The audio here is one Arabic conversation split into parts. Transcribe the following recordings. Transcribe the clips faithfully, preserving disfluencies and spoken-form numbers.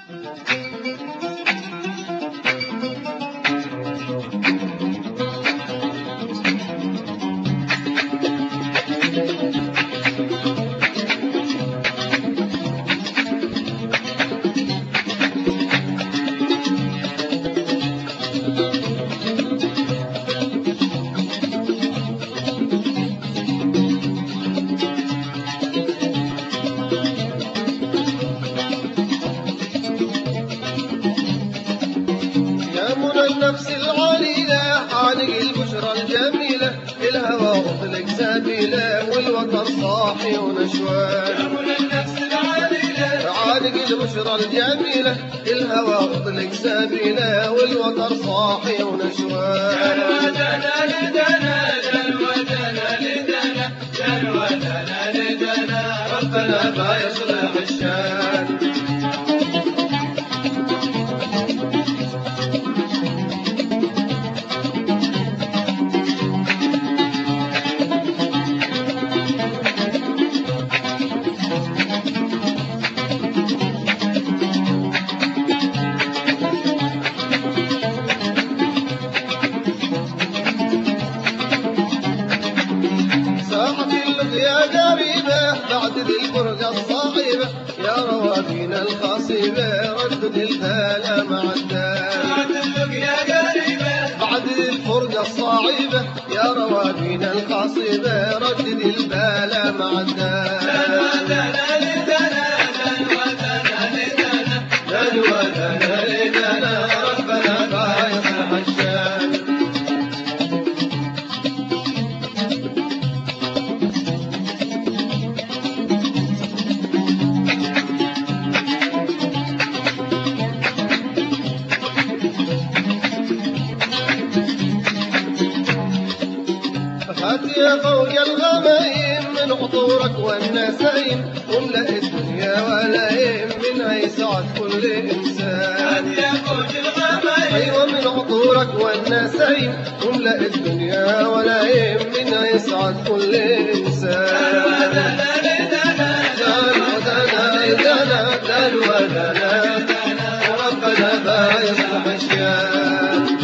النفس العليلة عانق البشرى الجميلة الهوى أطلق سبيله والوطن صاحي ونشوان. يا منى النفس العليلة عانق البشرى الجميلة الهوى أطلق سبيله والوطن صاحي ونشوان. جلودنا لدنا جلودنا لدنا جلودنا لدنا ربنا ما يصلح الشان. يا قريبة بعد ذي الفرقة الصعيبة يا روابينا الخصيبة ردد الهالة مع الدار. بعد يا قريبة بعد ذي الفرقة الصعيبة يا روابينا الخصيبة ردد البالة مع الدار. جلودنا لدنا جلودنا لدنا جلودنا لدنا ربنا ما يصلح الشان. هاتي فوق الغمايم من عطورك والنسايم واملأ الدنيا ولايم منها يسعد كل إنسان. يا فوق الغمايم أيوة من عطورك والنسايم واملأ الدنيا ولايم منها يسعد كل إنسان. جلودنا لدنا جلودنا لدنا جلودنا ربنا ما يصلح الشان.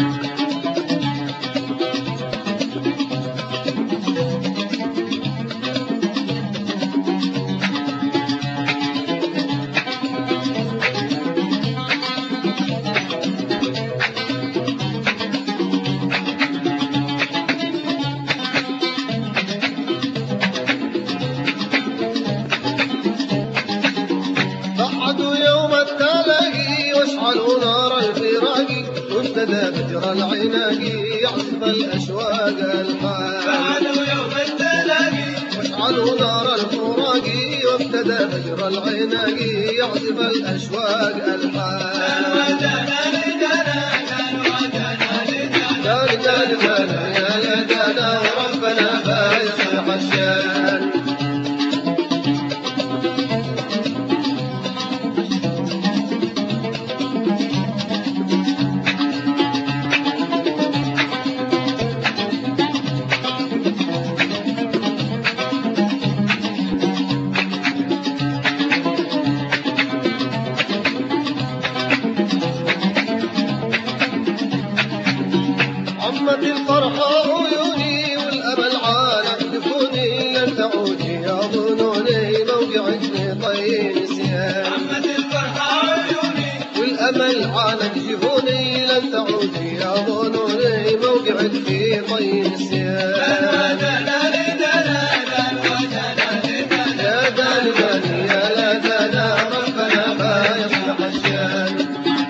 واشعلوا نار الفراق وابتدى فجر العناق يعصف الاشواق الحال. بعد يوم التلاقي واشعلوا نار الفراق وابتدى فجر العناق يعصف الاشواق الحال. جلودنا لدنا جلودنا لدنا جلودنا يا لدنا ربنا ما يصلح الشان. عمت الفرحة عيوني والأمل عانق جفوني لن تعودي يا ظنوني موقعك في طي نسيان. عمت الفرحة عيوني والأمل عانق جفوني لن تعودي يا ظنوني موقعك في طي نسيان. جلودنا لدنا جلودنا لدنا يا دلدل يا لدنا ربنا ما يصلح الشان.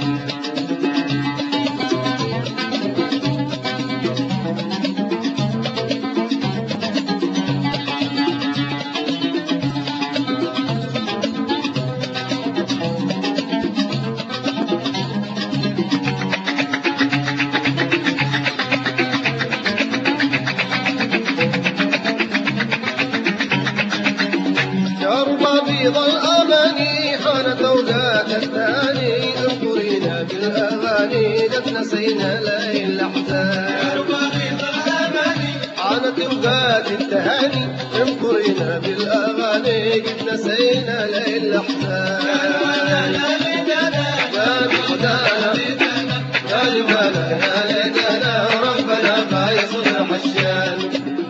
بيض الأماني حانت أوقات الثاني انظرينا بالأغاني قد نسينا ليل الأحزان. بيض الأماني حانت أوقات التهاني انظرينا بالأغاني قد نسينا ليل الأحزان. جلودنا لدنا ودانا يا لدانا يا لدانا ربنا ما يصلح الشان.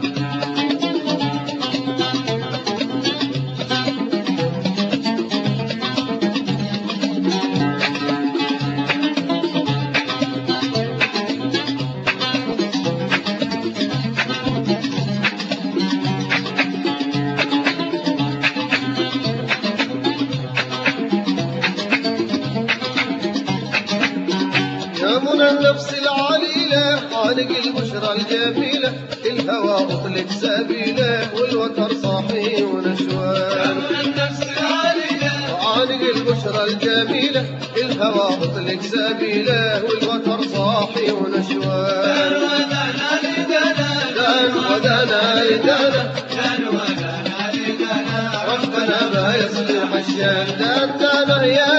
يا منى النفس العليلة خالق البشرى الجميلة الهوى أطلق سبيله والوتر صاحي ونشوان. النفس العالية خالق البشرى الجميلة الهوى أطلق سبيله والوتر صاحي ونشوان. ودانا لدانا دان ودانا لدانا ودانا لدانا ربنا ما يصلح الشان. دان دانا يا